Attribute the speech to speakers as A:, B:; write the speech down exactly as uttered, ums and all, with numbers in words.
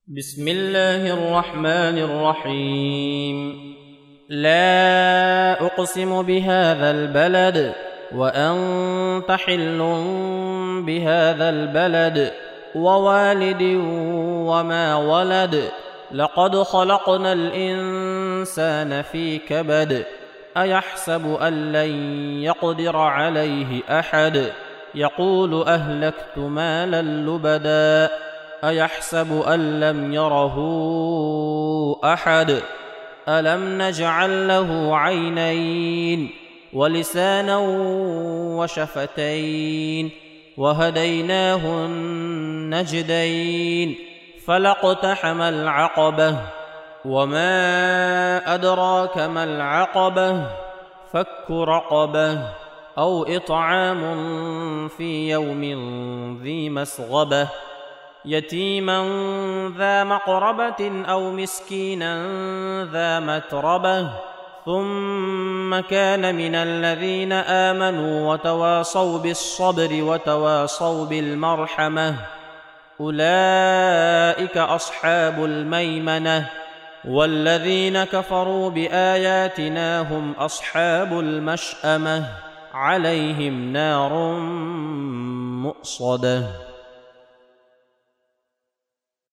A: بسم الله الرحمن الرحيم. لا أقسم بهذا البلد وأنت حل بهذا البلد ووالد وما ولد لقد خلقنا الإنسان في كبد أيحسب أن لن يقدر عليه أحد يقول أهلكت مالا لبدا أيحسب أن لم يره أحد ألم نجعل له عينين ولسانا وشفتين وهديناه النجدين فلاقتحم العقبة وما أدراك ما العقبة فك رقبة أو إطعام في يوم ذي مسغبة يتيما ذا مقربة أو مسكينا ذا متربة ثم كان من الذين آمنوا وتواصوا بالصبر وتواصوا بالمرحمة أولئك أصحاب الميمنة والذين كفروا بآياتنا هم أصحاب المشأمة عليهم نار مؤصدة.